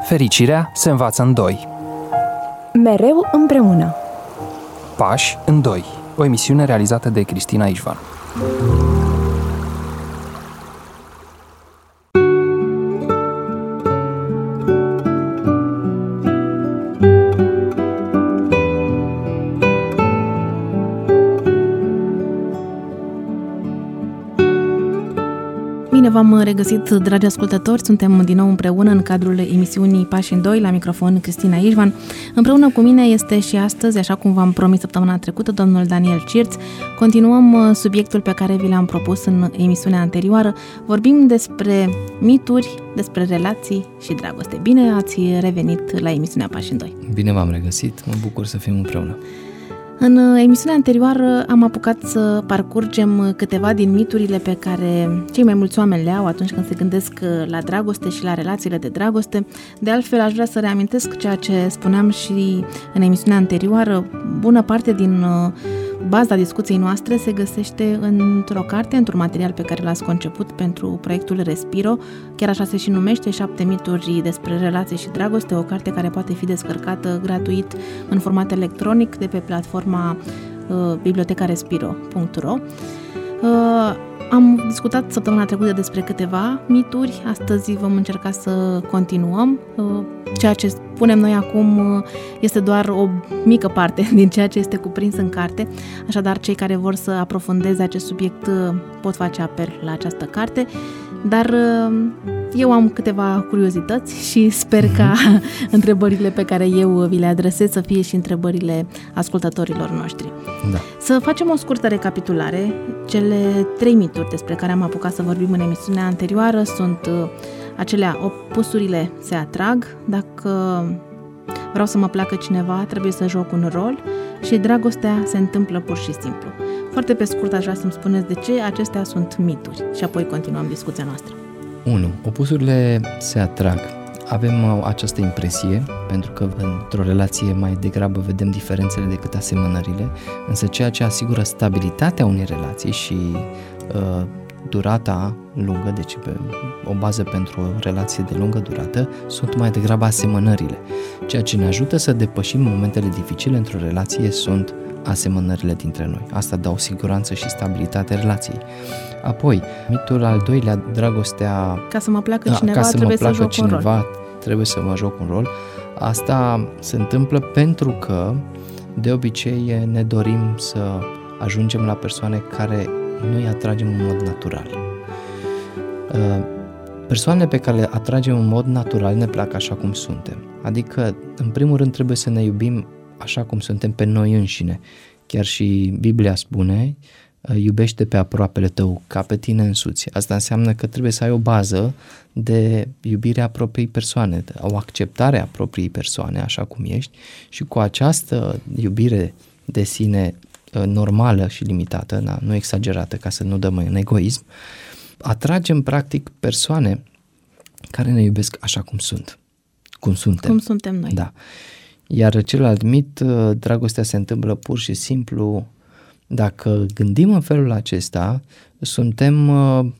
Fericirea se învață în doi. Mereu împreună. Pași în doi. O emisiune realizată de Cristina Ișvan. Bine v-am regăsit, dragi ascultători, suntem din nou împreună în cadrul emisiunii Pași în doi, la microfon Cristina Ișvan. Împreună cu mine este și astăzi, așa cum v-am promis săptămâna trecută, domnul Daniel Cirț. Continuăm subiectul pe care vi l-am propus în emisiunea anterioară. Vorbim despre mituri, despre relații și dragoste. Bine ați revenit la emisiunea Pași în doi. Bine v-am regăsit, mă bucur să fim împreună. În emisiunea anterioară am apucat să parcurgem câteva din miturile pe care cei mai mulți oameni le au atunci când se gândesc la dragoste și la relațiile de dragoste. De altfel, aș vrea să reamintesc ceea ce spuneam și în emisiunea anterioară. Bună parte din baza discuției noastre se găsește într-o carte, într-un material pe care l-ați conceput pentru proiectul Respiro, chiar așa se și numește, 7 mituri despre relații și dragoste, o carte care poate fi descărcată gratuit în format electronic de pe platforma bibliotecarespiro.ro. Am discutat săptămâna trecută despre câteva mituri, astăzi vom încerca să continuăm. Ceea ce spunem noi acum este doar o mică parte din ceea ce este cuprins în carte, așadar cei care vor să aprofundeze acest subiect pot face apel la această carte, dar eu am câteva curiozități și sper ca întrebările pe care eu vi le adresez să fie și întrebările ascultătorilor noștri. Da. Să facem o scurtă recapitulare. Cele 3 mituri despre care am apucat să vorbim în emisiunea anterioară sunt acelea: opusurile se atrag, dacă vreau să mă placă cineva, trebuie să joc un rol, și dragostea se întâmplă pur și simplu. Foarte pe scurt aș vrea să-mi spuneți de ce acestea sunt mituri și apoi continuăm discuția noastră. 1. Opusurile se atrag. Avem această impresie, pentru că într-o relație mai degrabă vedem diferențele decât asemănările, însă ceea ce asigură stabilitatea unei relații și durata lungă, deci o bază pentru o relație de lungă durată, sunt mai degrabă asemănările. Ceea ce ne ajută să depășim momentele dificile într-o relație sunt asemănările dintre noi. Asta dă o siguranță și stabilitate relației. Apoi, mitul al doilea, dragostea... Ca să mă placă cineva, trebuie să joc un rol. Trebuie să mă joc un rol. Asta se întâmplă pentru că, de obicei, ne dorim să ajungem la persoane care noi atragem în mod natural. Persoanele pe care le atragem în mod natural ne plac așa cum suntem. Adică, în primul rând, trebuie să ne iubim așa cum suntem pe noi înșine. Chiar și Biblia spune: iubește pe aproapele tău ca pe tine însuți. Asta înseamnă că trebuie să ai o bază de iubire a propriei persoane, o acceptare a propriei persoane așa cum ești, și cu această iubire de sine normală și limitată, nu exagerată, ca să nu dăm în egoism, atragem practic persoane care ne iubesc așa cum sunt. Cum suntem noi. Da. Iar celălalt mit, dragostea se întâmplă pur și simplu. Dacă gândim în felul acesta, suntem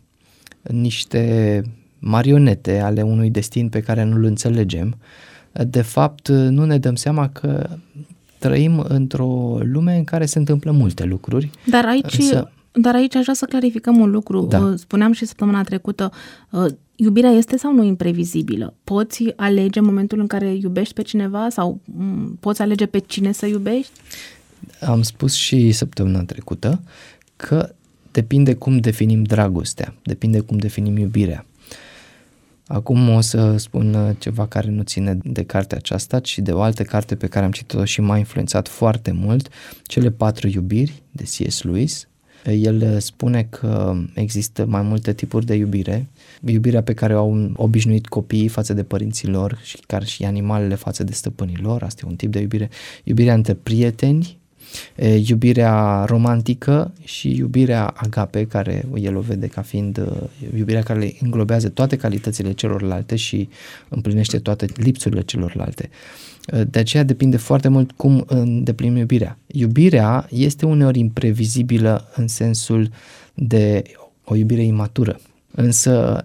niște marionete ale unui destin pe care nu-l înțelegem. De fapt, nu ne dăm seama că trăim într-o lume în care se întâmplă multe lucruri. Dar aici aș vrea să clarificăm un lucru. Da. Spuneam și săptămâna trecută, iubirea este sau nu imprevizibilă? Poți alege momentul în care iubești pe cineva sau poți alege pe cine să iubești? Am spus și săptămâna trecută că depinde cum definim dragostea, depinde cum definim iubirea. Acum o să spun ceva care nu ține de cartea aceasta, ci de o altă carte pe care am citit-o și m-a influențat foarte mult, Cele 4 iubiri de C.S. Lewis. El spune că există mai multe tipuri de iubire. Iubirea pe care o au obișnuit copiii față de părinții lor și chiar și animalele față de stăpânii lor. Asta e un tip de iubire. Iubirea între prieteni, iubirea romantică și iubirea agape, care el o vede ca fiind iubirea care le înglobează toate calitățile celorlalte și împlinește toate lipsurile celorlalte. De aceea depinde foarte mult cum îndeplinim iubirea. Iubirea este uneori imprevizibilă în sensul de o iubire imatură, însă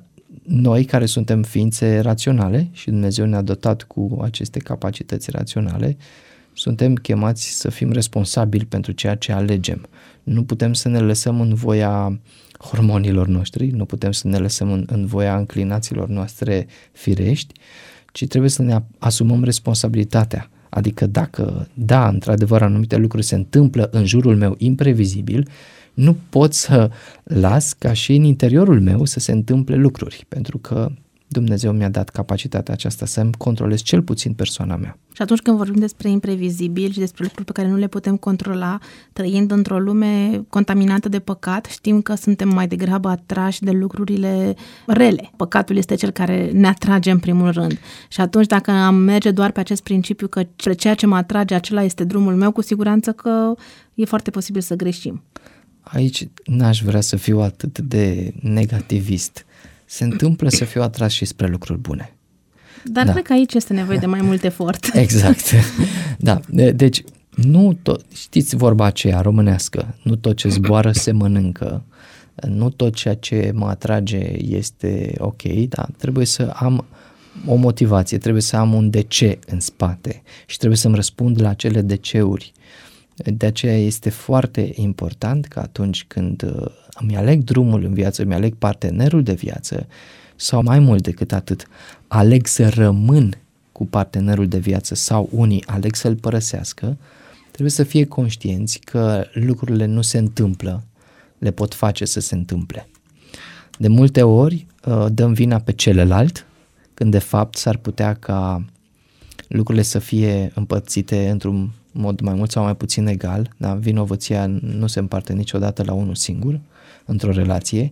noi care suntem ființe raționale și Dumnezeu ne-a dotat cu aceste capacități raționale, suntem chemați să fim responsabili pentru ceea ce alegem. Nu putem să ne lăsăm în voia hormonilor noștri, nu putem să ne lăsăm în voia înclinațiilor noastre firești, ci trebuie să ne asumăm responsabilitatea. Adică dacă, da, într-adevăr, anumite lucruri se întâmplă în jurul meu imprevizibil, nu pot să las ca și în interiorul meu să se întâmple lucruri, pentru că Dumnezeu mi-a dat capacitatea aceasta să-mi controlez cel puțin persoana mea. Și atunci când vorbim despre imprevizibil și despre lucruri pe care nu le putem controla, trăind într-o lume contaminată de păcat, știm că suntem mai degrabă atrași de lucrurile rele. Păcatul este cel care ne atrage în primul rând. Și atunci dacă am merge doar pe acest principiu că ceea ce mă atrage, acela este drumul meu, cu siguranță că e foarte posibil să greșim. Aici n-aș vrea să fiu atât de negativist. Se întâmplă să fiu atras și spre lucruri bune. Dar cred că aici este nevoie de mai mult efort. Exact. Da. Deci, nu tot, știți vorba aceea românească, nu tot ce zboară se mănâncă, nu tot ceea ce mă atrage este ok, da, trebuie să am o motivație, trebuie să am un de ce în spate și trebuie să-mi răspund la acele de ce-uri. De aceea este foarte important că atunci când îmi aleg drumul în viață, îmi aleg partenerul de viață sau mai mult decât atât, aleg să rămân cu partenerul de viață sau unii aleg să-l părăsească, trebuie să fie conștienți că lucrurile nu se întâmplă, le pot face să se întâmple. De multe ori dăm vina pe celălalt, când de fapt s-ar putea ca lucrurile să fie împărțite într-un mod mai mult sau mai puțin egal, da? Vinovăția nu se împarte niciodată la unul singur într-o relație.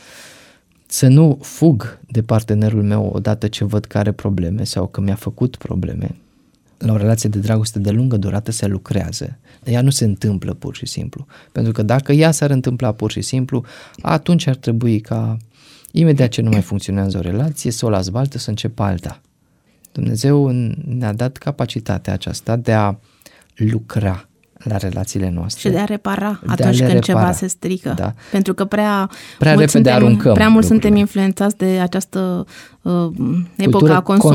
Să nu fug de partenerul meu odată ce văd că are probleme sau că mi-a făcut probleme. La o relație de dragoste de lungă durată se lucrează. Ea nu se întâmplă pur și simplu. Pentru că dacă ea s-ar întâmpla pur și simplu, atunci ar trebui ca imediat ce nu mai funcționează o relație să o las baltă, să înceapă alta. Dumnezeu ne-a dat capacitatea aceasta de a lucra la relațiile noastre. Și de a repara atunci când ceva se strică. Da. Pentru că prea repede aruncăm. Prea mult suntem influențați de această epocă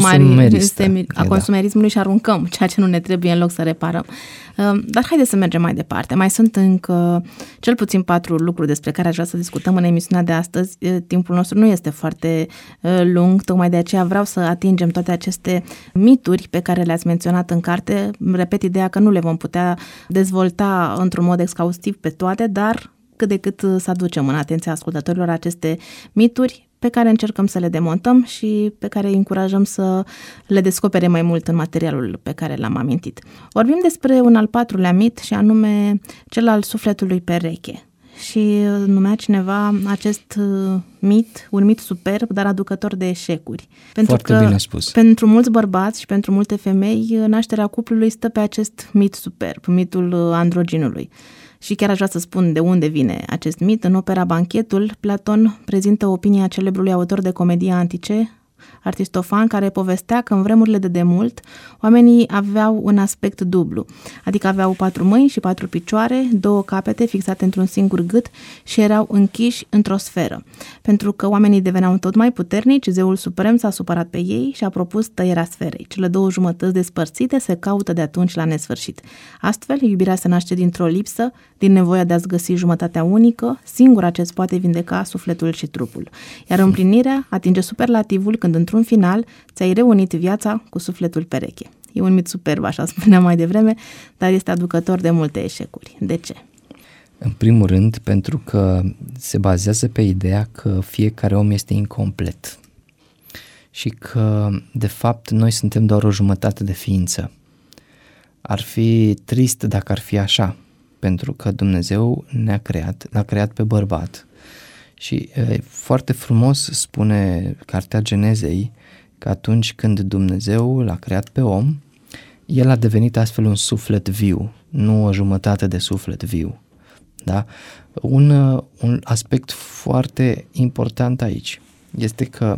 a consumerismului și aruncăm ceea ce nu ne trebuie în loc să reparăm. Dar haideți să mergem mai departe. Mai sunt încă cel puțin 4 lucruri despre care aș vrea să discutăm în emisiunea de astăzi. Timpul nostru nu este foarte lung, tocmai de aceea vreau să atingem toate aceste mituri pe care le-ați menționat în carte. Repet ideea că nu le vom putea dezvolta într-un mod exhaustiv pe toate, dar cât de cât să aducem în atenția ascultătorilor aceste mituri pe care încercăm să le demontăm și pe care îi încurajăm să le descopere mai mult în materialul pe care l-am amintit. Vorbim despre un al 4-lea mit și anume cel al sufletului pereche. Și numea cineva acest mit, un mit superb, dar aducător de eșecuri. Pentru Foarte că bine spus. Pentru mulți bărbați și pentru multe femei, nașterea cuplului stă pe acest mit superb, mitul androginului. Și chiar aș vrea să spun de unde vine acest mit. În opera Banchetul, Platon prezintă opinia celebrului autor de comedii antice, Aristofan, care povestea că în vremurile de demult oamenii aveau un aspect dublu, adică aveau 4 mâini și 4 picioare, 2 capete fixate într-un singur gât și erau închiși într-o sferă. Pentru că oamenii deveneau tot mai puternici, zeul suprem s-a supărat pe ei și a propus tăierea sferei. Cele 2 jumătăți despărțite se caută de atunci la nesfârșit. Astfel, iubirea se naște dintr-o lipsă, din nevoia de a-ți găsi jumătatea unică, singura ce îți poate vindeca sufletul și trupul. Iar împlinirea atinge superlativul când într-un final ți-ai reunit viața cu sufletul pereche. E un mit superb, așa spuneam mai devreme, dar este aducător de multe eșecuri. De ce? În primul rând, pentru că se bazează pe ideea că fiecare om este incomplet și că, de fapt, noi suntem doar o jumătate de ființă. Ar fi trist dacă ar fi așa, pentru că Dumnezeu l-a creat pe bărbat. Și foarte frumos spune Cartea Genezei că atunci când Dumnezeu l-a creat pe om, el a devenit astfel un suflet viu, nu o jumătate de suflet viu. Da? Un aspect foarte important aici este că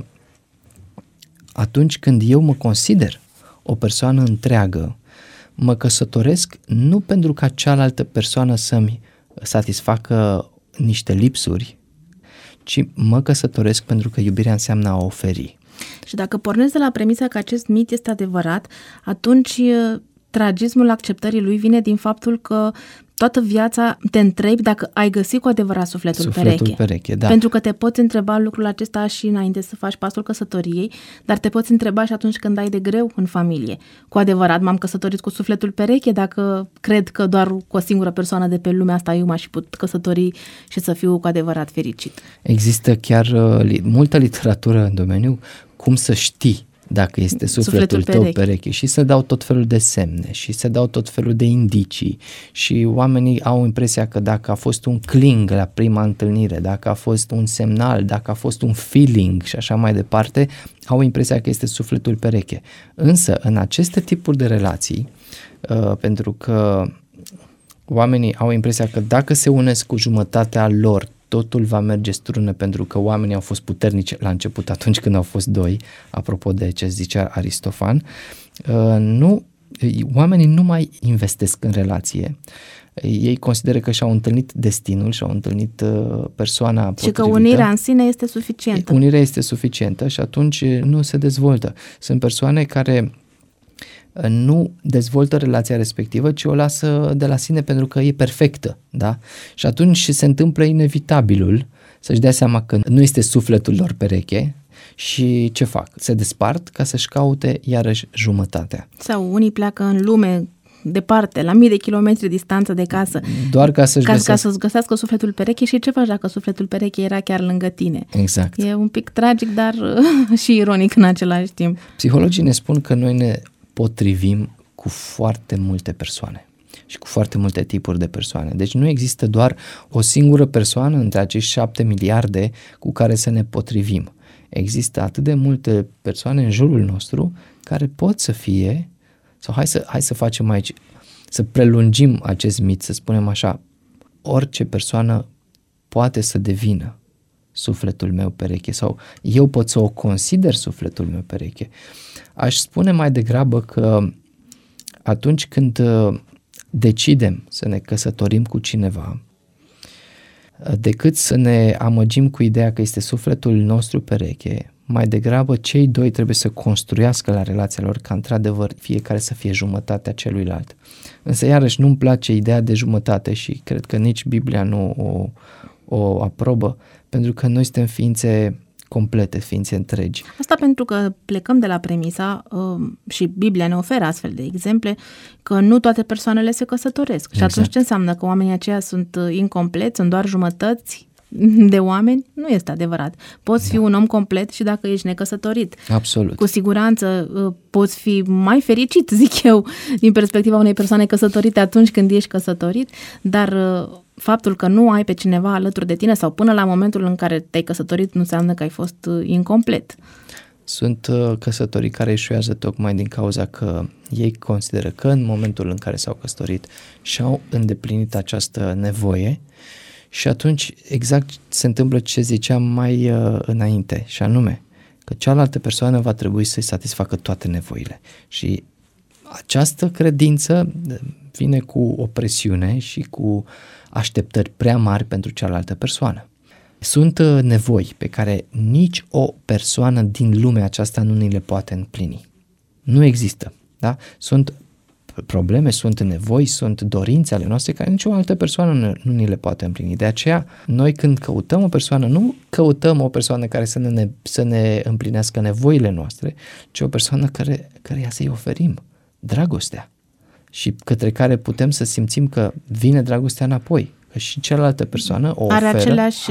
atunci când eu mă consider o persoană întreagă, mă căsătoresc nu pentru ca cealaltă persoană să-mi satisfacă niște lipsuri, ci mă căsătoresc pentru că iubirea înseamnă a oferi. Și dacă pornesc de la premisa că acest mit este adevărat, atunci tragismul acceptării lui vine din faptul că toată viața te întrebi dacă ai găsit cu adevărat sufletul pereche. Da. Pentru că te poți întreba lucrul acesta și înainte să faci pasul căsătoriei, dar te poți întreba și atunci când ai de greu în familie. Cu adevărat m-am căsătorit cu sufletul pereche dacă cred că doar cu o singură persoană de pe lumea asta eu m-aș fi putut căsători și să fiu cu adevărat fericit. Există chiar multă literatură în domeniu cum să știi dacă este sufletul tău pereche și se dau tot felul de semne și se dau tot felul de indicii și oamenii au impresia că dacă a fost un cling la prima întâlnire, dacă a fost un semnal, dacă a fost un feeling și așa mai departe, au impresia că este sufletul pereche. Însă în aceste tipuri de relații, pentru că oamenii au impresia că dacă se unesc cu jumătatea lor, totul va merge strună pentru că oamenii au fost puternici la început atunci când au fost doi, apropo de ce zicea Aristofan, oamenii nu mai investesc în relație. Ei consideră că și-au întâlnit destinul, și-au întâlnit persoana potrivită. Și că unirea în sine este suficientă. Unirea este suficientă și atunci nu se dezvoltă. Sunt persoane care nu dezvoltă relația respectivă, ci o lasă de la sine pentru că e perfectă, da? Și atunci se întâmplă inevitabilul să-și dea seama că nu este sufletul lor pereche și ce fac? Se despart ca să-și caute iarăși jumătatea. Sau unii pleacă în lume departe, la mii de kilometri distanță de casă, doar ca să-și găsească sufletul pereche și ce faci dacă sufletul pereche era chiar lângă tine? Exact. E un pic tragic, dar și ironic în același timp. Psihologii ne spun că noi ne potrivim cu foarte multe persoane și cu foarte multe tipuri de persoane. Deci nu există doar o singură persoană între acești 7 miliarde cu care să ne potrivim. Există atât de multe persoane în jurul nostru care pot să fie, sau hai să facem aici, să prelungim acest mit, să spunem așa, orice persoană poate să devină sufletul meu pereche sau eu pot să o consider sufletul meu pereche. Aș spune mai degrabă că atunci când decidem să ne căsătorim cu cineva, decât să ne amăgim cu ideea că este sufletul nostru pereche, mai degrabă cei doi trebuie să construiască la relația lor ca într-adevăr fiecare să fie jumătatea celuilalt. Însă iarăși nu-mi place ideea de jumătate și cred că nici Biblia nu o aprobă, pentru că noi suntem ființe complete, ființe întregi. Asta pentru că plecăm de la premisa și Biblia ne oferă astfel de exemple că nu toate persoanele se căsătoresc. Exact. Și atunci ce înseamnă? Că oamenii aceia sunt incompleți, sunt doar jumătăți de oameni? Nu este adevărat. Poți fi un om complet și dacă ești necăsătorit. Absolut. Cu siguranță poți fi mai fericit, zic eu, din perspectiva unei persoane căsătorite atunci când ești căsătorit, dar faptul că nu ai pe cineva alături de tine sau până la momentul în care te-ai căsătorit nu înseamnă că ai fost incomplet. Sunt căsătorii care eșuează tocmai din cauza că ei consideră că în momentul în care s-au căsătorit și-au îndeplinit această nevoie și atunci exact se întâmplă ce ziceam mai înainte, și anume că cealaltă persoană va trebui să-i satisfacă toate nevoile. Și această credință vine cu o presiune și cu așteptări prea mari pentru cealaltă persoană. Sunt nevoi pe care nici o persoană din lumea aceasta nu ni le poate împlini. Nu există. Da? Sunt probleme, sunt nevoi, sunt dorințe ale noastre care nicio altă persoană nu ni le poate împlini. De aceea, noi când căutăm o persoană, nu căutăm o persoană care să ne împlinească nevoile noastre, ci o persoană căreia să-i oferim dragostea și către care putem să simțim că vine dragostea înapoi. Că și cealaltă persoană o are oferă, aceleași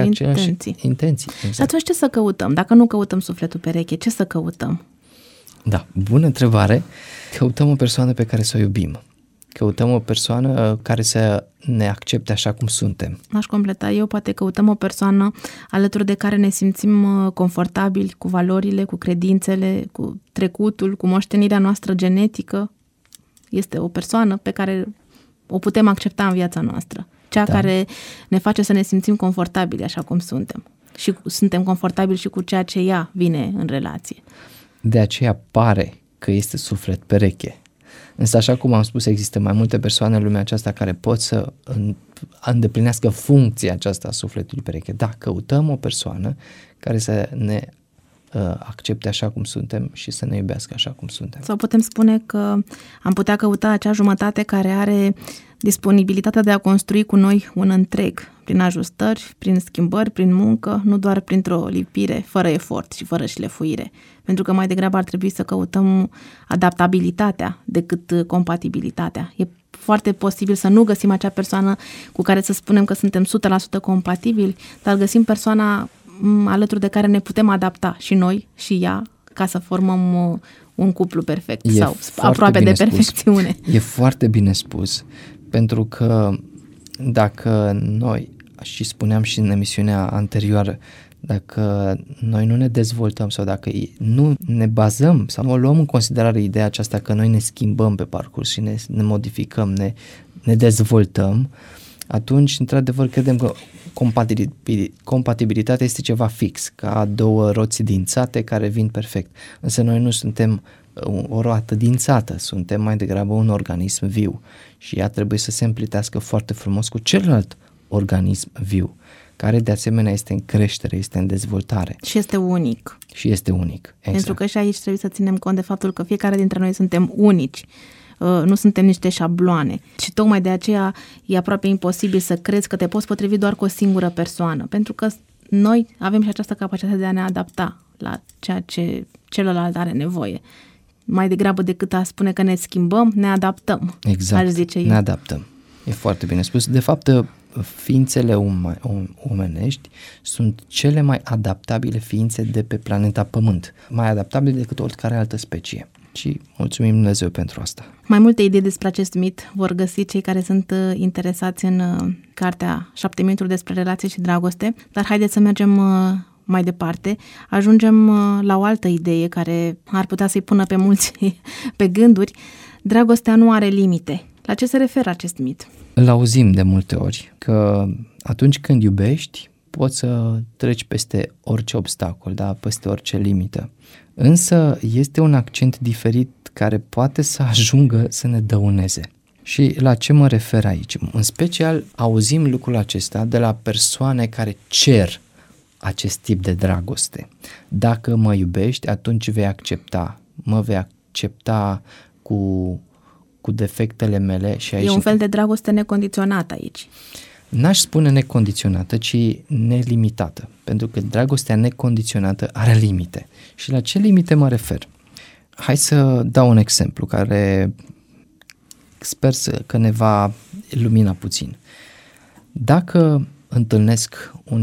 intenții. Exact. Atunci ce să căutăm? Dacă nu căutăm sufletul pereche, ce să căutăm? Da, bună întrebare. Căutăm o persoană pe care să o iubim. Căutăm o persoană care să ne accepte așa cum suntem. Aș completa eu, poate căutăm o persoană alături de care ne simțim confortabili cu valorile, cu credințele, cu trecutul, cu moștenirea noastră genetică. Este o persoană pe care o putem accepta în viața noastră. Cea care ne face să ne simțim confortabili așa cum suntem. Și suntem confortabili și cu ceea ce ea vine în relație. De aceea pare că este suflet pereche. Însă, așa cum am spus, există mai multe persoane în lumea aceasta care pot să îndeplinească funcția aceasta a sufletului pereche. Da, căutăm o persoană care să ne accepte așa cum suntem și să ne iubească așa cum suntem. Sau putem spune că am putea căuta acea jumătate care are disponibilitatea de a construi cu noi un întreg, prin ajustări, prin schimbări, prin muncă, nu doar printr-o lipire, fără efort și fără șlefuire. Pentru că mai degrabă ar trebui să căutăm adaptabilitatea decât compatibilitatea. E foarte posibil să nu găsim acea persoană cu care să spunem că suntem 100% compatibili, dar găsim persoana alături de care ne putem adapta și noi și ea ca să formăm un cuplu perfect sau aproape de perfecțiune. E foarte bine spus, pentru că dacă noi, și spuneam și în emisiunea anterioară, dacă noi nu ne dezvoltăm sau dacă nu ne bazăm sau nu luăm în considerare ideea aceasta că noi ne schimbăm pe parcurs și ne modificăm, ne dezvoltăm, atunci, într-adevăr, credem că compatibilitatea este ceva fix, ca două roți dințate care vin perfect. Însă noi nu suntem o roată dințată, suntem mai degrabă un organism viu și ea trebuie să se împlitească foarte frumos cu celălalt organism viu, care de asemenea este în creștere, este în dezvoltare. Și este unic. Exact. Pentru că și aici trebuie să ținem cont de faptul că fiecare dintre noi suntem unici. Nu suntem niște șabloane și tocmai de aceea e aproape imposibil să crezi că te poți potrivi doar cu o singură persoană, pentru că noi avem și această capacitate de a ne adapta la ceea ce celălalt are nevoie. Mai degrabă decât a spune că ne schimbăm, ne adaptăm. Exact, aș zice eu. Ne adaptăm. E foarte bine spus. De fapt, ființele omenești sunt cele mai adaptabile ființe de pe planeta Pământ, mai adaptabile decât oricare altă specie. Și mulțumim Dumnezeu pentru asta. Mai multe idei despre acest mit vor găsi cei care sunt interesați în cartea 7 mituri despre relație și dragoste, dar haideți să mergem mai departe. Ajungem la o altă idee care ar putea să-i pună pe mulți pe gânduri. Dragostea nu are limite. La ce se referă acest mit? Îl auzim de multe ori, că atunci când iubești, poți să treci peste orice obstacol, da? Peste orice limită. Însă este un accent diferit care poate să ajungă să ne dăuneze. Și la ce mă refer aici? În special auzim lucrul acesta de la persoane care cer acest tip de dragoste. Dacă mă iubești, atunci mă vei accepta cu defectele mele. Și aici e un fel de dragoste necondiționată aici. N-aș spune necondiționată, ci nelimitată, pentru că dragostea necondiționată are limite. Și la ce limite mă refer? Hai să dau un exemplu care sper că ne va ilumina puțin. Dacă întâlnesc un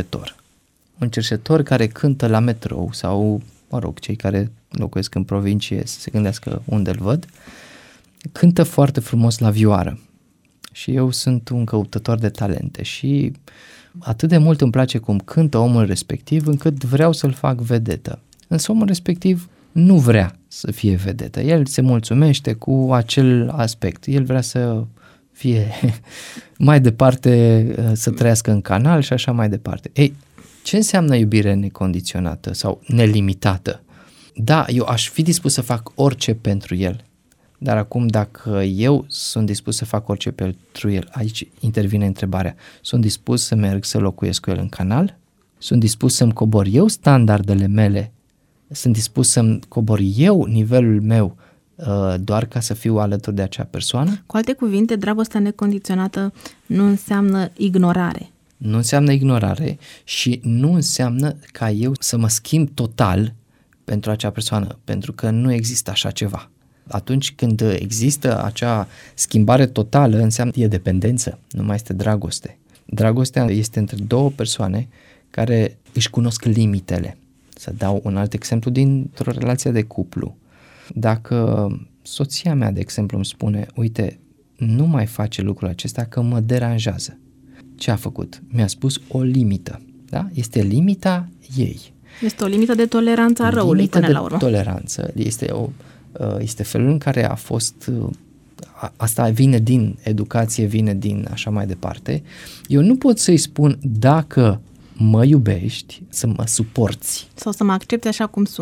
cerșetor care cântă la metrou sau, cei care locuiesc în provincie să se gândească unde îl văd, cântă foarte frumos la vioară. Și eu sunt un căutător de talente și atât de mult îmi place cum cântă omul respectiv încât vreau să-l fac vedetă. Însă omul respectiv nu vrea să fie vedetă. El se mulțumește cu acel aspect. El vrea să fie mai departe, să trăiască în canal și așa mai departe. Ei, ce înseamnă iubire necondiționată sau nelimitată? Da, eu aș fi dispus să fac orice pentru el. Dar acum dacă eu sunt dispus să fac orice pentru el, aici intervine întrebarea, sunt dispus să merg să locuiesc cu el în canal? Sunt dispus să-mi cobor eu standardele mele? Sunt dispus să-mi cobor eu nivelul meu doar ca să fiu alături de acea persoană? Cu alte cuvinte, dragostea necondiționată nu înseamnă ignorare. Nu înseamnă ignorare și nu înseamnă ca eu să mă schimb total pentru acea persoană, pentru că nu există așa ceva. Atunci când există acea schimbare totală, înseamnă e dependență, nu mai este dragoste. Dragostea este între două persoane care își cunosc limitele. Să dau un alt exemplu dintr-o relație de cuplu. Dacă soția mea, de exemplu, îmi spune, uite, nu mai face lucrul acesta că mă deranjează. Ce a făcut? Mi-a spus o limită. Da? Este limita ei. Este o limită de toleranță a răului până la urmă. Toleranță. Este felul în care a fost, asta vine din educație, vine din așa mai departe. Eu nu pot să-i spun dacă mă iubești, să mă suporți. Sau să mă accepti așa cum sunt.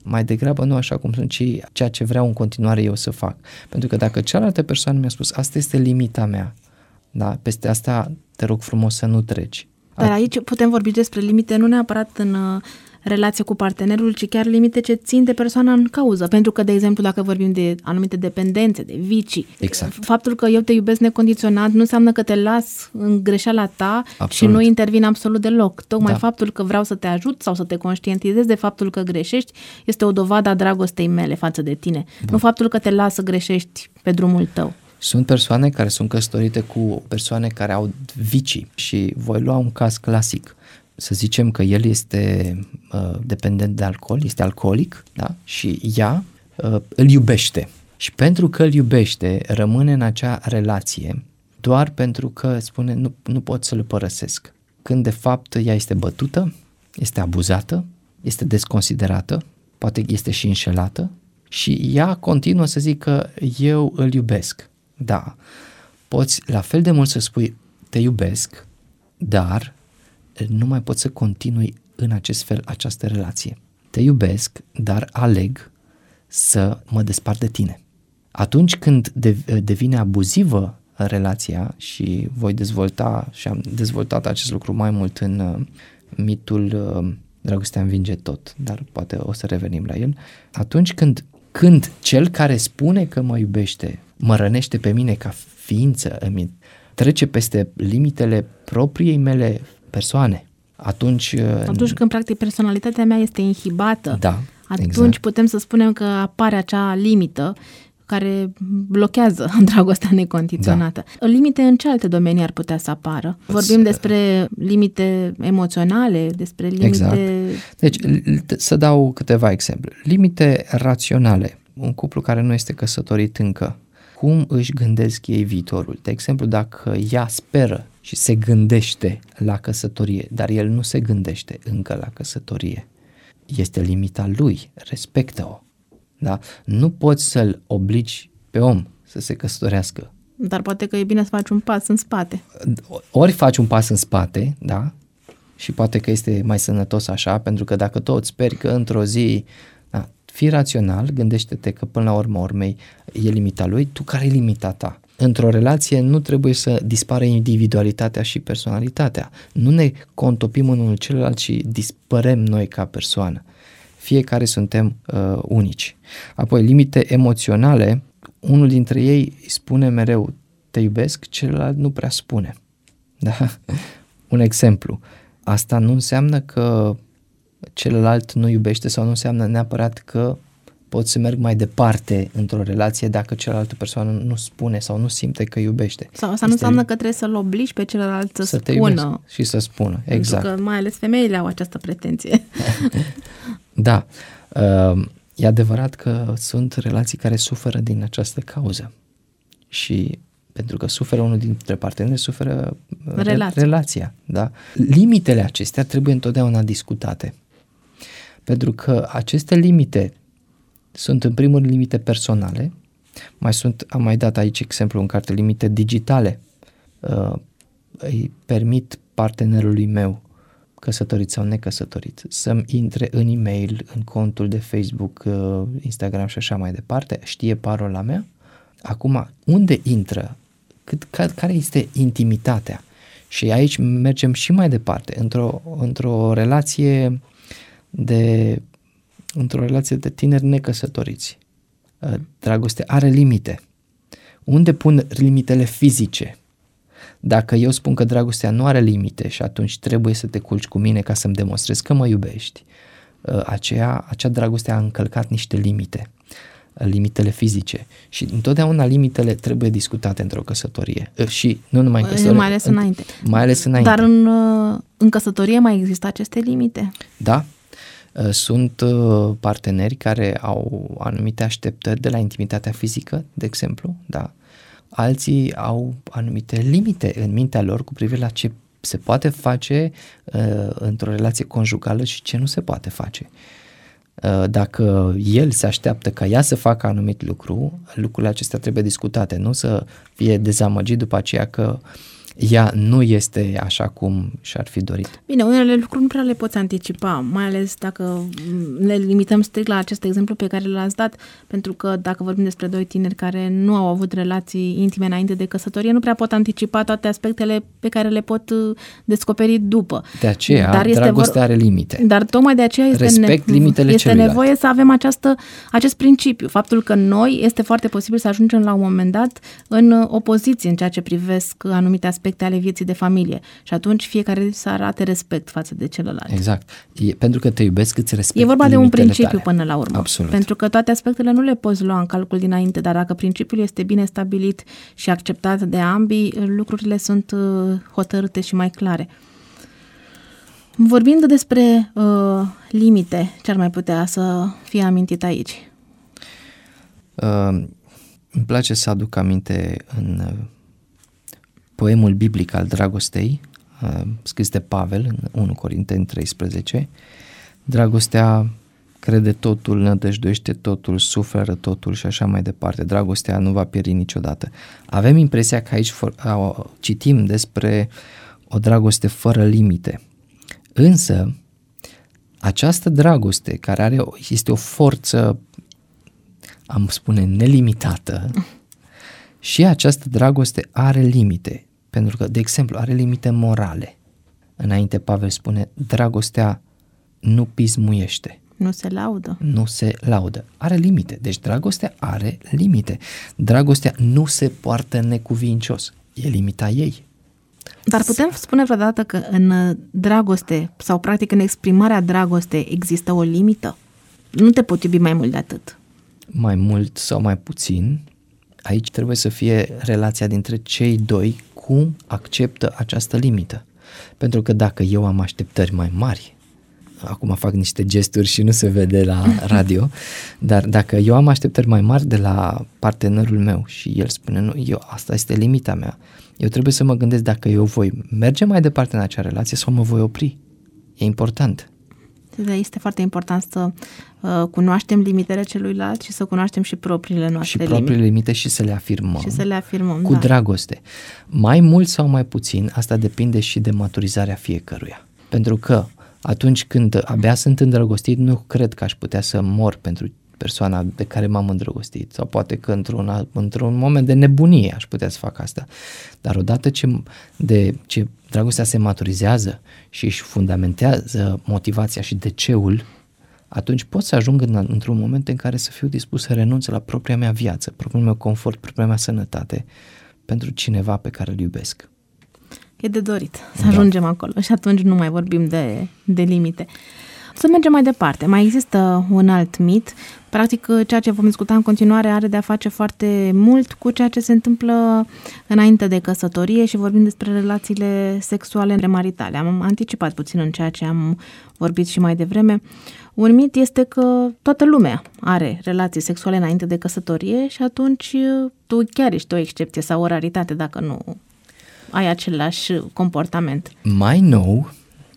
mai degrabă nu așa cum sunt, ci ceea ce vreau în continuare eu să fac. Pentru că dacă cealaltă persoană mi-a spus, asta este limita mea, da? Peste asta te rog frumos să nu treci. Dar aici putem vorbi despre limite nu neapărat în relație cu partenerul, ci chiar limite ce țin de persoana în cauză. Pentru că, de exemplu, dacă vorbim de anumite dependențe, de vicii, exact. Faptul că eu te iubesc necondiționat nu înseamnă că te las în greșeala ta absolut. Și nu intervin absolut deloc. Tocmai faptul că vreau să te ajut sau să te conștientizez de faptul că greșești este o dovadă a dragostei mele față de tine. Bun. Nu faptul că te las să greșești pe drumul tău. Sunt persoane care sunt căsătorite cu persoane care au vicii și voi lua un caz clasic. Să zicem că el este dependent de alcool, este alcoolic, da? Și ea îl iubește. Și pentru că îl iubește, rămâne în acea relație doar pentru că spune nu pot să-l părăsesc. Când de fapt ea este bătută, este abuzată, este desconsiderată, poate este și înșelată și ea continuă să zică eu îl iubesc. Da, poți la fel de mult să spui te iubesc, dar nu mai poți să continui în acest fel această relație. Te iubesc, dar aleg să mă despart de tine. Atunci când devine abuzivă relația și voi dezvolta și am dezvoltat acest lucru mai mult în mitul dragostea învinge tot, dar poate o să revenim la el. Atunci când cel care spune că mă iubește mă rănește pe mine ca ființă, îmi trece peste limitele propriei mele persoane, atunci când practic personalitatea mea este inhibată, da, atunci exact. Putem să spunem că apare acea limită care blochează dragostea necondiționată. Da. Limite în ce alte domenii ar putea să apară? Vorbim despre limite emoționale, despre limite... Exact. Deci, să dau câteva exemple. Limite raționale. Un cuplu care nu este căsătorit încă, cum își gândesc ei viitorul? De exemplu, dacă ea speră și se gândește la căsătorie, dar el nu se gândește încă la căsătorie, este limita lui, respectă-o. Da? Nu poți să-l obligi pe om să se căsătorească. Dar poate că e bine să faci un pas în spate. Ori faci un pas în spate, da? Și poate că este mai sănătos așa, pentru că dacă tot speri că într-o zi, da, fii rațional, gândește-te că până la urma urmei e limita lui, tu care e limita ta? Într-o relație nu trebuie să dispară individualitatea și personalitatea. Nu ne contopim unul celălalt și dispărem noi ca persoană. Fiecare suntem unici. Apoi, limite emoționale, unul dintre ei spune mereu te iubesc, celălalt nu prea spune. Da? Un exemplu. Asta nu înseamnă că celălalt nu iubește sau nu înseamnă neapărat că pot să merg mai departe într-o relație dacă cealaltă persoană nu spune sau nu simte că iubește. Sau asta nu înseamnă că trebuie să-l obligi pe celălalt să spună. Și să spună, exact. Pentru că mai ales femeile au această pretenție. Da, e adevărat că sunt relații care suferă din această cauză și pentru că suferă unul dintre parteneri, suferă relația. Da? Limitele acestea trebuie întotdeauna discutate, pentru că aceste limite sunt în primul rând limite personale, am mai dat aici exemplu în carte, limite digitale. Îi permit partenerului meu, căsătorit sau necăsătorit, să-mi intre în e-mail, în contul de Facebook, Instagram și așa mai departe, știe parola mea. Acum, unde intră? Care este intimitatea? Și aici mergem și mai departe, într-o relație de tineri necăsătoriți. Dragoste are limite. Unde pun limitele fizice? Dacă eu spun că dragostea nu are limite și atunci trebuie să te culci cu mine ca să-mi demonstrezi că mă iubești, acea dragoste a încălcat niște limite, limitele fizice. Și întotdeauna limitele trebuie discutate într-o căsătorie. Și nu numai în căsătorie. Mai ales înainte. Dar în căsătorie mai există aceste limite? Da. Sunt parteneri care au anumite așteptări de la intimitatea fizică, de exemplu, da. Alții au anumite limite în mintea lor cu privire la ce se poate face într-o relație conjugală și ce nu se poate face. Dacă el se așteaptă ca ea să facă anumit lucru, lucrurile acestea trebuie discutate, nu să fie dezamăgit după aceea că ea nu este așa cum și-ar fi dorit. Bine, unele lucruri nu prea le poți anticipa, mai ales dacă ne limităm strict la acest exemplu pe care l-ați dat, pentru că dacă vorbim despre doi tineri care nu au avut relații intime înainte de căsătorie, nu prea pot anticipa toate aspectele pe care le pot descoperi după. De aceea, dragostea are limite. Dar tocmai de aceea este nevoie să avem acest principiu. Faptul că noi este foarte posibil să ajungem la un moment dat în opoziție în ceea ce privesc anumite aspecte ale vieții de familie. Și atunci fiecare să arate respect față de celălalt. Exact. Pentru că te iubesc, îți respect. E vorba de un principiu tale. Până la urmă. Absolut. Pentru că toate aspectele nu le poți lua în calcul dinainte, dar dacă principiul este bine stabilit și acceptat de ambii, lucrurile sunt hotărâte și mai clare. Vorbind despre limite, ce ar mai putea să fie amintit aici? Îmi place să aduc aminte în poemul biblic al dragostei, scris de Pavel în 1 Corinteni 13. Dragostea crede totul, nădăjduiește totul, suferă totul și așa mai departe. Dragostea nu va pieri niciodată. Avem impresia că aici citim despre o dragoste fără limite. Însă, această dragoste care este o forță, am spune, nelimitată, și această dragoste are limite, pentru că, de exemplu, are limite morale. Înainte Pavel spune, dragostea nu pismuiește. Nu se laudă. Nu se laudă. Are limite. Deci dragostea are limite. Dragostea nu se poartă necuvincios. E limita ei. Dar putem spune vreodată că în dragoste sau practic în exprimarea dragostei există o limită? Nu te pot iubi mai mult de atât. Mai mult sau mai puțin, aici trebuie să fie relația dintre cei doi, cum acceptă această limită. Pentru că dacă eu am așteptări mai mari, acum fac niște gesturi și nu se vede la radio, dar dacă eu am așteptări mai mari de la partenerul meu și el spune, nu, asta este limita mea, eu trebuie să mă gândesc dacă eu voi merge mai departe în acea relație sau mă voi opri. E important. Este foarte important să cunoaștem limitele celuilalt și să cunoaștem și propriile noastre limite. Și propriile limite și să le afirmăm. Și să le afirmăm, cu dragoste. Mai mult sau mai puțin, asta depinde și de maturizarea fiecăruia. Pentru că atunci când abia sunt îndrăgostit, nu cred că aș putea să mor pentru persoana de care m-am îndrăgostit. Sau poate că într-un moment de nebunie aș putea să fac asta. Dar odată ce dragostea se maturizează și își fundamentează motivația și de ceul, atunci pot să ajung într-un moment în care să fiu dispus să renunț la propria mea viață, propriul meu confort, propria mea sănătate pentru cineva pe care îl iubesc. E de dorit să ajungem acolo și atunci nu mai vorbim de limite. Să mergem mai departe. Mai există un alt mit. Practic, ceea ce vom discuta în continuare are de a face foarte mult cu ceea ce se întâmplă înainte de căsătorie și vorbim despre relațiile sexuale premaritale. Am anticipat puțin în ceea ce am vorbit și mai devreme. Un mit este că toată lumea are relații sexuale înainte de căsătorie și atunci tu chiar ești o excepție sau o raritate dacă nu ai același comportament. Mai nou,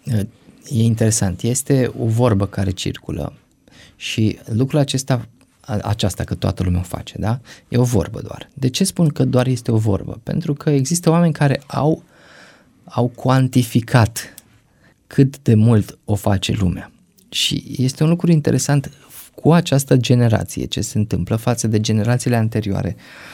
e interesant, este o vorbă care circulă și lucrul aceasta că toată lumea o face, da? E o vorbă doar. De ce spun că doar este o vorbă? Pentru că există oameni care au cuantificat cât de mult o face lumea. Și este un lucru interesant cu această generație ce se întâmplă față de generațiile anterioare.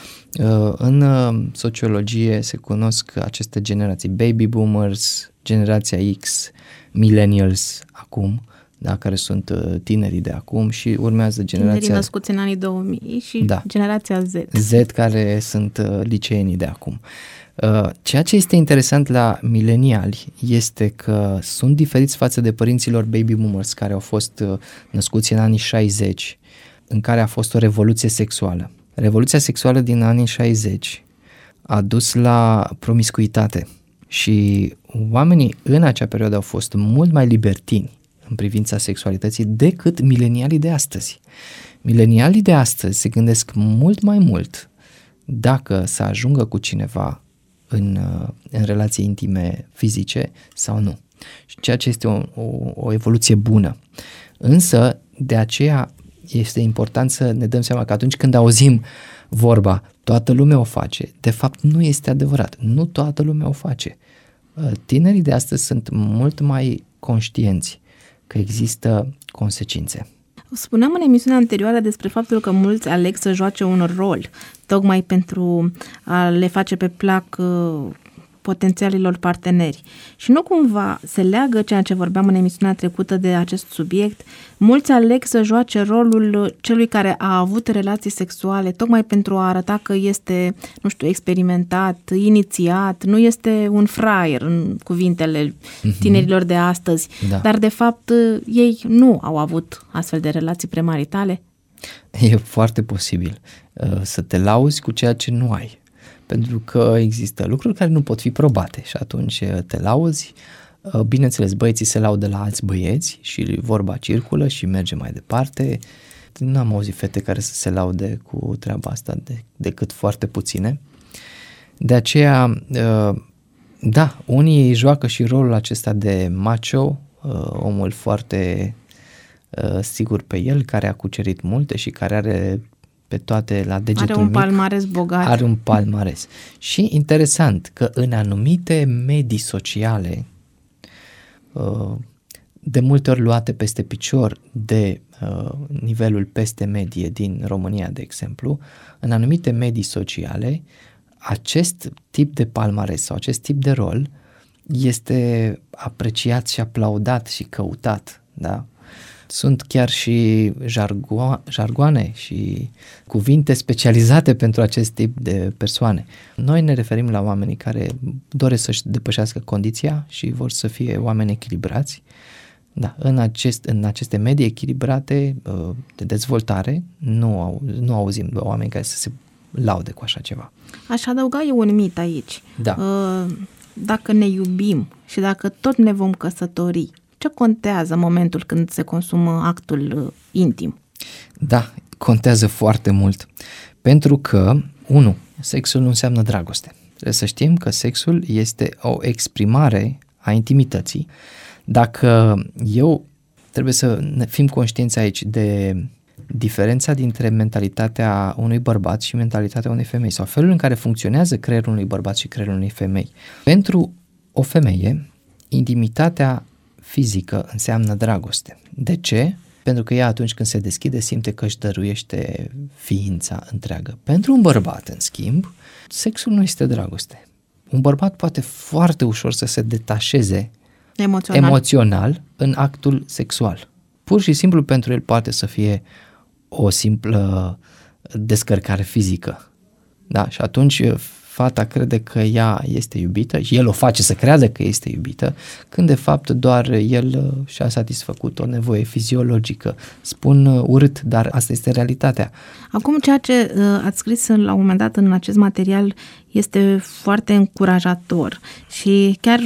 În sociologie se cunosc aceste generații, baby boomers, generația X, millennials acum, da, care sunt tinerii de acum și urmează generația... Tinerii născuți în anii 2000 și generația Z. Z care sunt liceenii de acum. Ceea ce este interesant la mileniali este că sunt diferiți față de părinților baby boomers care au fost născuți în anii 60, în care a fost o revoluție sexuală. Revoluția sexuală din anii 60 a dus la promiscuitate și oamenii în acea perioadă au fost mult mai libertini în privința sexualității decât milenialii de astăzi. Milenialii de astăzi se gândesc mult mai mult dacă să ajungă cu cineva în relații intime fizice sau nu. Ceea ce este o evoluție bună. Însă, de aceea, este important să ne dăm seama că atunci când auzim vorba toată lumea o face, de fapt nu este adevărat, nu toată lumea o face. Tinerii de astăzi sunt mult mai conștienți că există consecințe. Spuneam în emisiunea anterioară despre faptul că mulți aleg să joace un rol, tocmai pentru a le face pe plac potențialilor parteneri. Și nu cumva se leagă ceea ce vorbeam în emisiunea trecută de acest subiect. Mulți aleg să joace rolul celui care a avut relații sexuale tocmai pentru a arăta că este, nu știu, experimentat, inițiat, nu este un fraier în cuvintele tinerilor de astăzi, dar de fapt ei nu au avut astfel de relații premaritale. E foarte posibil să te lauzi cu ceea ce nu ai. Pentru că există lucruri care nu pot fi probate și atunci te lauzi. Bineînțeles, băieții se laudă la alți băieți și vorba circulă și merge mai departe. N-am auzit fete care să se laude cu treaba asta decât foarte puține. De aceea, da, unii joacă și rolul acesta de macho, omul foarte sigur pe el, care a cucerit multe și care are pe toate la degetul mic. Are un palmares bogat. Are un palmares. Și interesant că în anumite medii sociale, de multe ori luate peste picior de nivelul peste medie din România, de exemplu, în anumite medii sociale, acest tip de palmares sau acest tip de rol este apreciat și aplaudat și căutat, da? Sunt chiar și jargoane și cuvinte specializate pentru acest tip de persoane. Noi ne referim la oamenii care doresc să-și depășească condiția și vor să fie oameni echilibrați. Da, în aceste medii echilibrate de dezvoltare nu auzim de oameni care să se laude cu așa ceva. Aș adăuga eu un mit aici. Da. Dacă ne iubim și dacă tot ne vom căsători, ce contează momentul când se consumă actul intim? Da, contează foarte mult. Pentru că, 1, sexul nu înseamnă dragoste. Trebuie să știm că sexul este o exprimare a intimității. Dacă trebuie să fim conștienți aici de diferența dintre mentalitatea unui bărbat și mentalitatea unei femei sau felul în care funcționează creierul unui bărbat și creierul unei femei. Pentru o femeie, intimitatea fizică înseamnă dragoste. De ce? Pentru că ea atunci când se deschide simte că își dăruiește ființa întreagă. Pentru un bărbat, în schimb, sexul nu este dragoste. Un bărbat poate foarte ușor să se detașeze emoțional în actul sexual. Pur și simplu pentru el poate să fie o simplă descărcare fizică. Da? Și atunci fata crede că ea este iubită și el o face să creadă că este iubită, când de fapt doar el și-a satisfăcut o nevoie fiziologică. Spun urât, dar asta este realitatea. Acum, ceea ce ați scris la un moment dat în acest material este foarte încurajator și chiar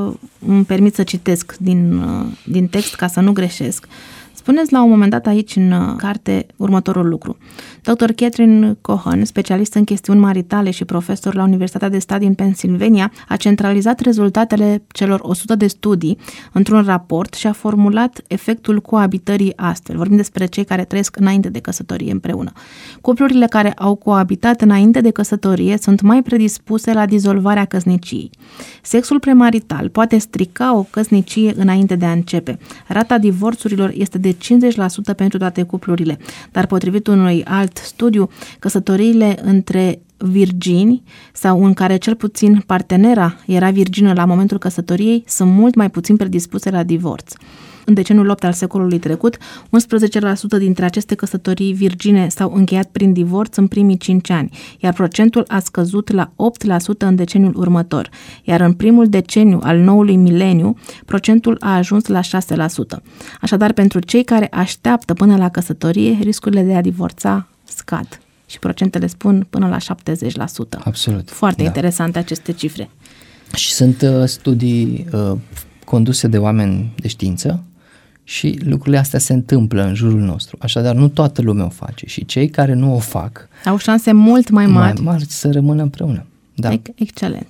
îmi permit să citesc din text ca să nu greșesc. Spuneți la un moment dat aici în carte următorul lucru. Dr. Catherine Cohen, specialist în chestiuni maritale și profesor la Universitatea de Stat din Pennsylvania, a centralizat rezultatele celor 100 de studii într-un raport și a formulat efectul coabitării astfel. Vorbim despre cei care trăiesc înainte de căsătorie împreună. Cuplurile care au coabitat înainte de căsătorie sunt mai predispuse la dizolvarea căsniciei. Sexul premarital poate strica o căsnicie înainte de a începe. Rata divorțurilor este de 50% pentru toate cuplurile, dar potrivit unui alt studiu, căsătoriile între virgini sau în care cel puțin partenera era virgină la momentul căsătoriei sunt mult mai puțin predispuse la divorț. În deceniul 8 al secolului trecut, 11% dintre aceste căsătorii virgine s-au încheiat prin divorț în primii 5 ani, iar procentul a scăzut la 8% în deceniul următor, iar în primul deceniu al noului mileniu, procentul a ajuns la 6%. Așadar, pentru cei care așteaptă până la căsătorie, riscurile de a divorța scad. Și procentele spun până la 70%. Absolut. Foarte interesante aceste cifre. Și sunt studii conduse de oameni de știință și lucrurile astea se întâmplă în jurul nostru. Așadar, nu toată lumea o face și cei care nu o fac au șanse mult mai mari să rămână împreună. Da. Excelent.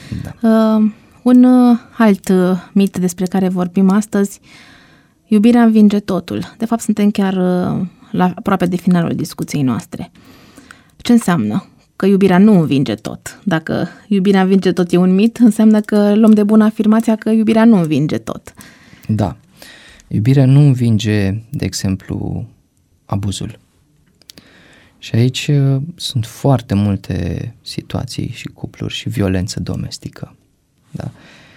Da. Un alt mit despre care vorbim astăzi: iubirea învinge totul. De fapt, suntem chiar la aproape de finalul discuției noastre. Ce înseamnă? Că iubirea nu învinge tot. Dacă iubirea învinge tot e un mit, înseamnă că luăm de bună afirmația că iubirea nu învinge tot. Da. Iubirea nu învinge, de exemplu, abuzul. Și aici sunt foarte multe situații și cupluri și violență domestică. Da?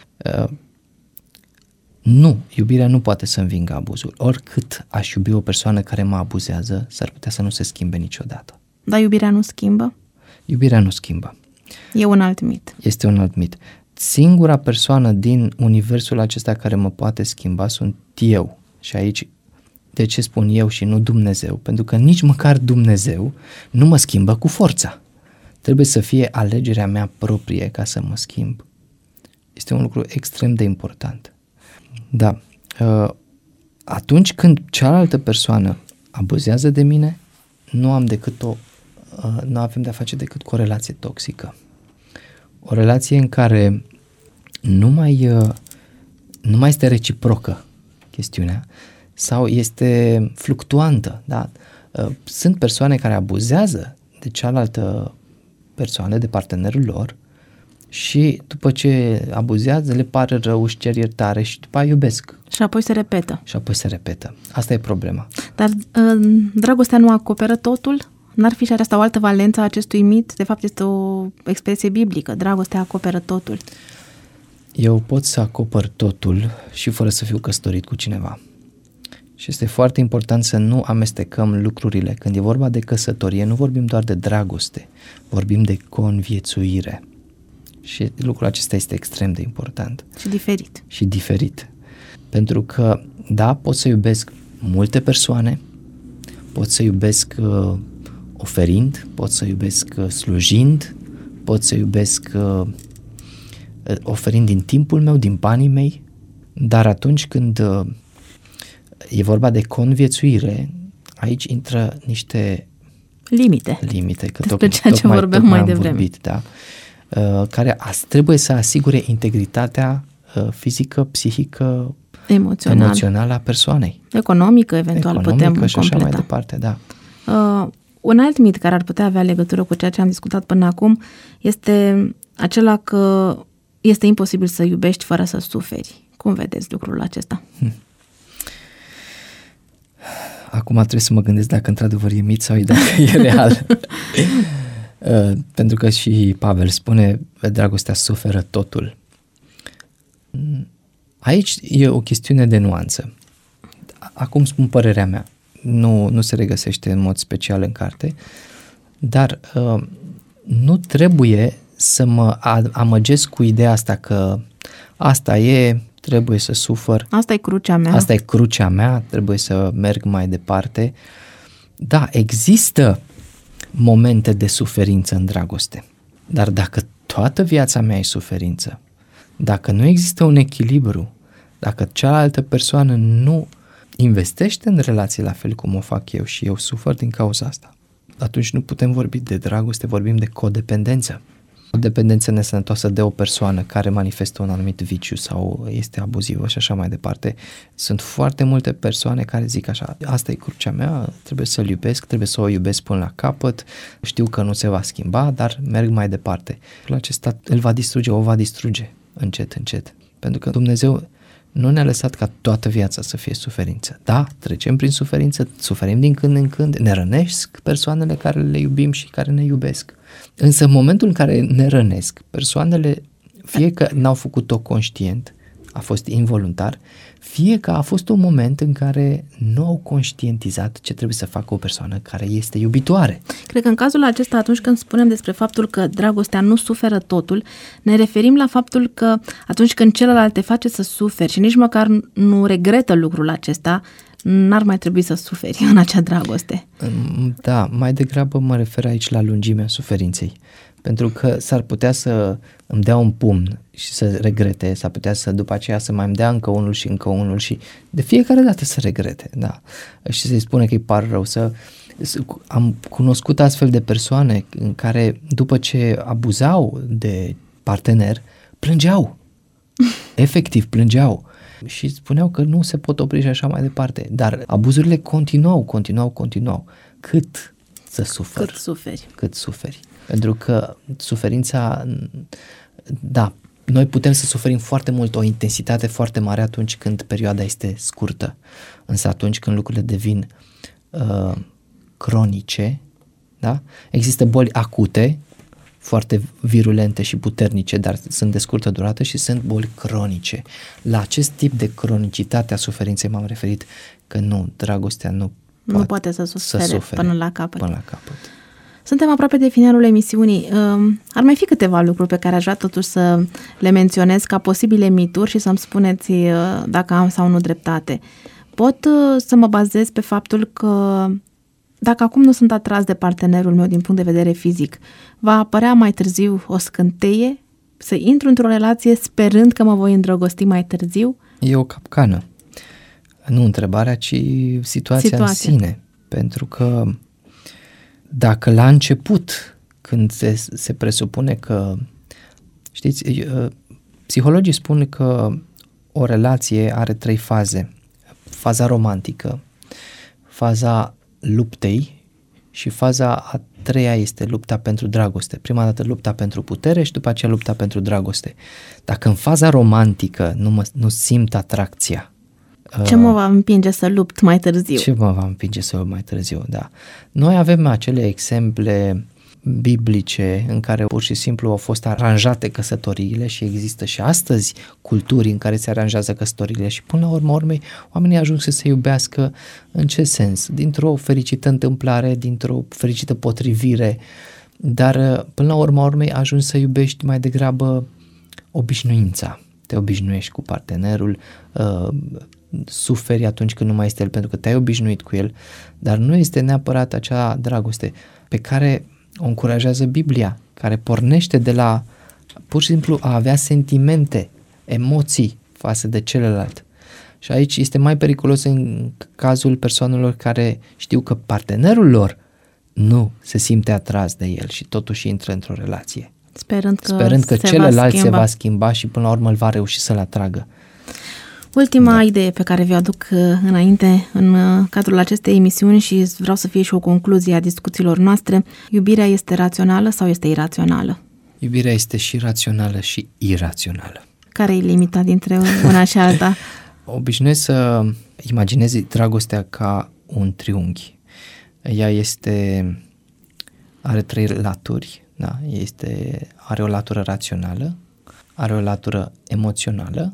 Nu, iubirea nu poate să învingă abuzul. Oricât aș iubi o persoană care mă abuzează, s-ar putea să nu se schimbe niciodată. Dar iubirea nu schimbă? Iubirea nu schimbă. E un alt mit. Este un alt mit. Singura persoană din universul acesta care mă poate schimba sunt eu. Și aici, de ce spun eu și nu Dumnezeu? Pentru că nici măcar Dumnezeu nu mă schimbă cu forța. Trebuie să fie alegerea mea proprie ca să mă schimb. Este un lucru extrem de important. Da. Atunci când cealaltă persoană abuzează de mine, nu avem de-a face decât cu o relație toxică. O relație în care nu mai este reciprocă chestiunea sau este fluctuantă. Da? Sunt persoane care abuzează de cealaltă persoană, de partenerul lor, și după ce abuzează le pare rău, își cer iertare și după aia iubesc. Și apoi se repetă. Și apoi se repetă. Asta e problema. Dar dragostea nu acoperă totul? N-ar fi și aceasta o altă valență a acestui mit? De fapt este o expresie biblică. Dragostea acoperă totul. Eu pot să acopăr totul și fără să fiu căsătorit cu cineva. Și este foarte important să nu amestecăm lucrurile. Când e vorba de căsătorie, nu vorbim doar de dragoste, vorbim de conviețuire. Și lucrul acesta este extrem de important. Și diferit. Pentru că, da, pot să iubesc multe persoane, pot să iubesc oferind, pot să iubesc slujind, pot să iubesc oferind din timpul meu, din banii mei, dar atunci când e vorba de conviețuire, aici intră niște limite, că despre ceea ce vorbeam mai devreme. Vorbit, da? Care trebuie să asigure integritatea fizică, psihică, emoțională a persoanei. Economică, eventual, putem și completa. Așa mai departe, da. Un alt mit care ar putea avea legătură cu ceea ce am discutat până acum este acela că este imposibil să iubești fără să suferi. Cum vedeți lucrul acesta? Acum trebuie să mă gândesc dacă într-adevăr e mit sau dacă e real. Pentru că și Pavel spune, dragostea suferă totul. Aici e o chestiune de nuanță. Acum spun părerea mea. Nu se regăsește în mod special în carte, dar nu trebuie să mă amăgesc cu ideea asta că asta e, trebuie să sufăr. Asta e crucea mea. Asta e crucea mea, trebuie să merg mai departe. Da, există momente de suferință în dragoste, dar dacă toată viața mea e suferință, dacă nu există un echilibru, dacă cealaltă persoană nu investește în relație la fel cum o fac eu și eu sufăr din cauza asta, atunci nu putem vorbi de dragoste, vorbim de codependență. O dependență nesănătoasă de o persoană care manifestă un anumit viciu sau este abuzivă și așa mai departe. Sunt foarte multe persoane care zic așa, asta e crucea mea, trebuie să-l iubesc, trebuie să o iubesc până la capăt, știu că nu se va schimba, dar merg mai departe. Lucrul acesta îl va distruge, o va distruge încet, încet. Pentru că Dumnezeu nu ne-a lăsat ca toată viața să fie suferință. Da, trecem prin suferință, suferim din când în când, ne rănesc persoanele care le iubim și care ne iubesc. Însă în momentul în care ne rănesc, persoanele, fie că n-au făcut-o conștient, a fost involuntar, fie că a fost un moment în care nu au conștientizat ce trebuie să facă o persoană care este iubitoare. Cred că în cazul acesta, atunci când spunem despre faptul că dragostea nu suferă totul, ne referim la faptul că atunci când celălalt te face să suferi și nici măcar nu regretă lucrul acesta, n-ar mai trebui să suferi în acea dragoste. Da, mai degrabă mă refer aici la lungimea suferinței. Pentru că s-ar putea să îmi dea un pumn și să regrete, s-ar putea să după aceea să mai îmi dea încă unul și încă unul și de fiecare dată să regrete, da. Și să-i spune că îi par rău. Am cunoscut astfel de persoane în care după ce abuzau de partener, plângeau. Efectiv plângeau. Și spuneau că nu se pot opri și așa mai departe. Dar abuzurile continuau. Cât să suferi? Cât suferi. Pentru că suferința, da, noi putem să suferim foarte mult, o intensitate foarte mare atunci când perioada este scurtă. Însă atunci când lucrurile devin cronice, da? Există boli acute, foarte virulente și puternice, dar sunt de scurtă durată, și sunt boli cronice. La acest tip de cronicitate a suferinței m-am referit, că nu, dragostea nu poate să sufere până la capăt. Suntem aproape de finalul emisiunii. Ar mai fi câteva lucruri pe care aș vrea totuși să le menționez ca posibile mituri și să-mi spuneți dacă am sau nu dreptate. Pot să mă bazez pe faptul că dacă acum nu sunt atras de partenerul meu din punct de vedere fizic, va apărea mai târziu o scânteie, să intru într-o relație sperând că mă voi îndrăgosti mai târziu? E o capcană. Nu întrebarea, ci situația în sine. Pentru că dacă la început, când se presupune că, știți, psihologii spun că o relație are 3 faze. Faza romantică, faza luptei și faza a 3-a este lupta pentru dragoste. Prima dată lupta pentru putere și după aceea lupta pentru dragoste. Dacă în faza romantică nu simt atracția, ce mă va împinge să lupt mai târziu? Da. Noi avem acele exemple biblice în care pur și simplu au fost aranjate căsătoriile și există și astăzi culturi în care se aranjează căsătoriile și până la urmă urmei oamenii ajung să se iubească în ce sens? Dintr-o fericită întâmplare, dintr-o fericită potrivire, dar până la urmă urmei ajungi să iubești mai degrabă obișnuința. Te obișnuiești cu partenerul, suferi atunci când nu mai este el pentru că te-ai obișnuit cu el, dar nu este neapărat acea dragoste pe care o încurajează Biblia, care pornește de la pur și simplu a avea sentimente, emoții față de celălalt. Și aici este mai periculos în cazul persoanelor care știu că partenerul lor nu se simte atras de el și totuși intră într-o relație. Sperând că celălalt se va schimba și până la urmă îl va reuși să-l atragă. Ultima idee pe care vi-o aduc înainte în cadrul acestei emisiuni și vreau să fie și o concluzie a discuțiilor noastre. Iubirea este rațională sau este irațională? Iubirea este și rațională și irațională. Care e limita dintre una și alta? Obișnuiesc să imaginezi dragostea ca un triunghi. Ea are 3 laturi, da? Are o latură rațională, are o latură emoțională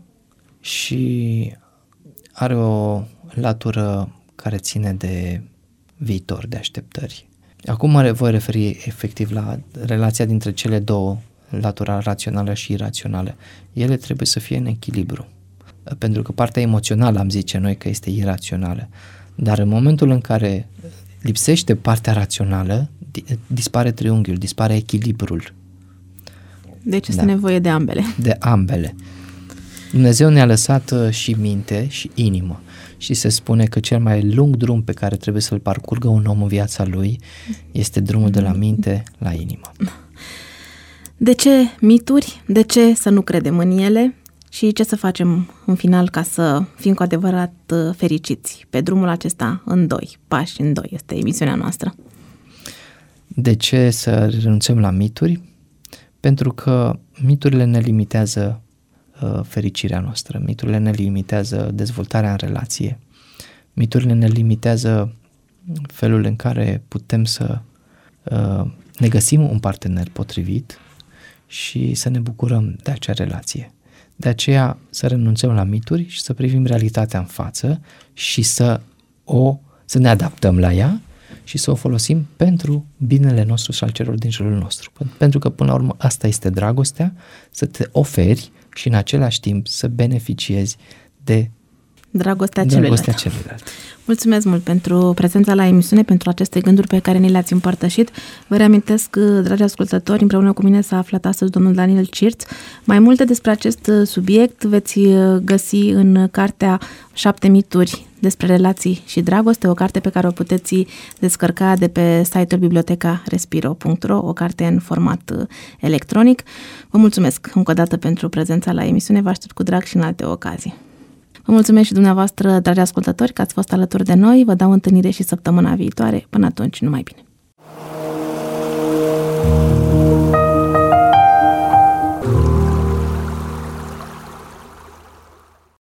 și are o latură care ține de viitor, de așteptări. Acum mă voi referi efectiv la relația dintre cele două, latura rațională și irațională. Ele trebuie să fie în echilibru, pentru că partea emoțională am zice noi că este irațională, dar în momentul în care lipsește partea rațională, dispare triunghiul, dispare echilibrul. Deci este nevoie de ambele. De ambele. Dumnezeu ne-a lăsat și minte și inimă și se spune că cel mai lung drum pe care trebuie să-l parcurgă un om în viața lui este drumul de la minte la inimă. De ce mituri? De ce să nu credem în ele? Și ce să facem în final ca să fim cu adevărat fericiți pe drumul acesta în 2, pași în 2, este emisiunea noastră. De ce să renunțăm la mituri? Pentru că miturile ne limitează fericirea noastră, miturile ne limitează dezvoltarea în relație, miturile ne limitează felul în care putem să ne găsim un partener potrivit și să ne bucurăm de acea relație. De aceea să renunțăm la mituri și să privim realitatea în față și să ne adaptăm la ea și să o folosim pentru binele nostru și al celor din jurul nostru. Pentru că până la urmă asta este dragostea, să te oferi și în același timp să beneficiezi de dragostea celuilalt. Mulțumesc mult pentru prezența la emisiune, pentru aceste gânduri pe care ni le-ați împărtășit. Vă reamintesc, dragi ascultători, împreună cu mine s-a aflat astăzi domnul Daniel Cirț. Mai multe despre acest subiect veți găsi în cartea 7 mituri despre relații și dragoste, o carte pe care o puteți descărca de pe site-ul bibliotecarespiro.ro, o carte în format electronic. Vă mulțumesc încă o dată pentru prezența la emisiune, vă aștept cu drag și în alte ocazii. Vă mulțumesc și dumneavoastră, dragi ascultători, că ați fost alături de noi. Vă dau întâlnire și săptămâna viitoare. Până atunci, numai bine!